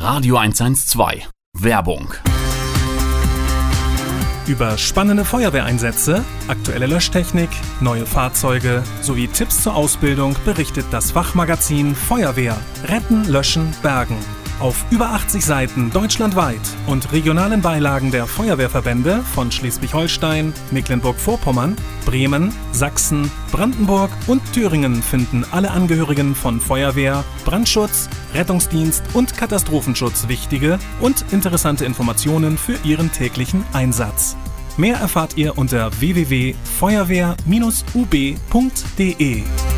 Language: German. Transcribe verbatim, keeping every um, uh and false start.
Radio hundertzwölf. Werbung. Über spannende Feuerwehreinsätze, aktuelle Löschtechnik, neue Fahrzeuge sowie Tipps zur Ausbildung berichtet das Fachmagazin Feuerwehr. Retten, Löschen, Bergen. Auf über achtzig Seiten deutschlandweit und regionalen Beilagen der Feuerwehrverbände von Schleswig-Holstein, Mecklenburg-Vorpommern, Bremen, Sachsen, Brandenburg und Thüringen finden alle Angehörigen von Feuerwehr, Brandschutz, Rettungsdienst und Katastrophenschutz wichtige und interessante Informationen für ihren täglichen Einsatz. Mehr erfahrt ihr unter w w w punkt feuerwehr Bindestrich u b punkt d e.